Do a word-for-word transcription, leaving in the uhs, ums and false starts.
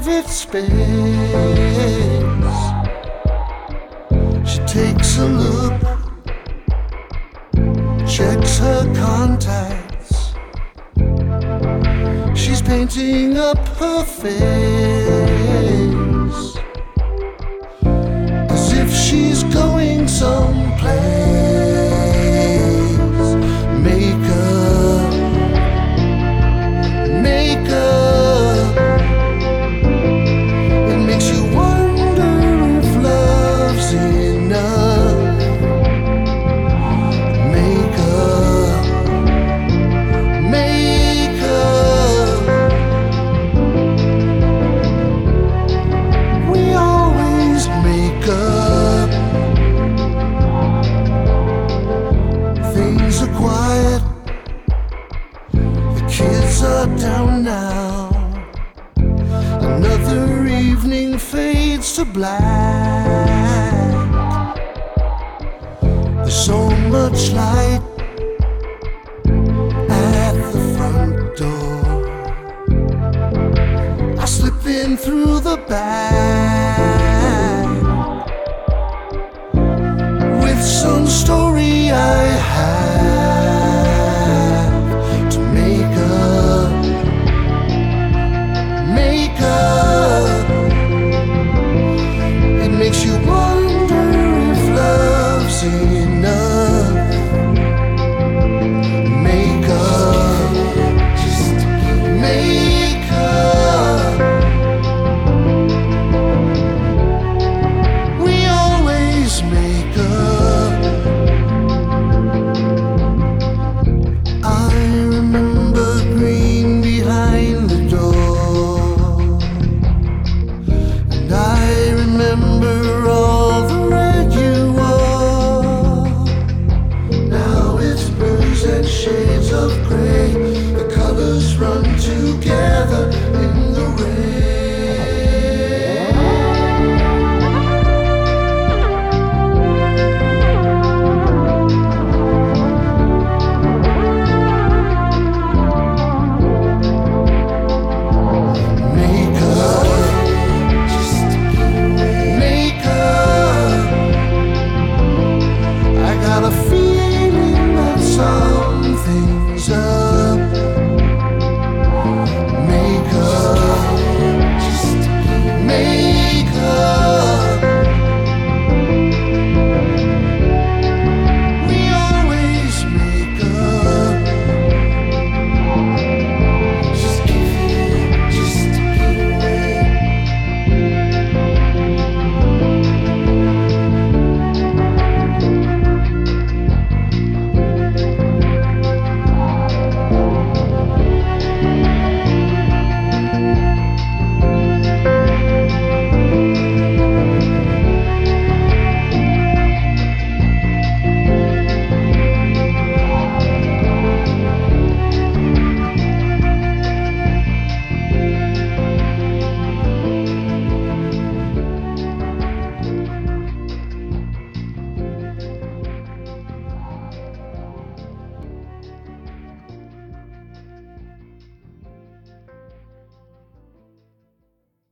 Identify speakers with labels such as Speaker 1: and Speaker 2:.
Speaker 1: private space. She takes a look, checks her contacts. She's painting up her face as if she's going someplace. Makeup, makeup, it makes you wonder if love's enough. Makeup, makeup, we always make up. Things are quiet, the kids are down now. Another evening fades to black. There's so much light at the front door. I slip in through the back.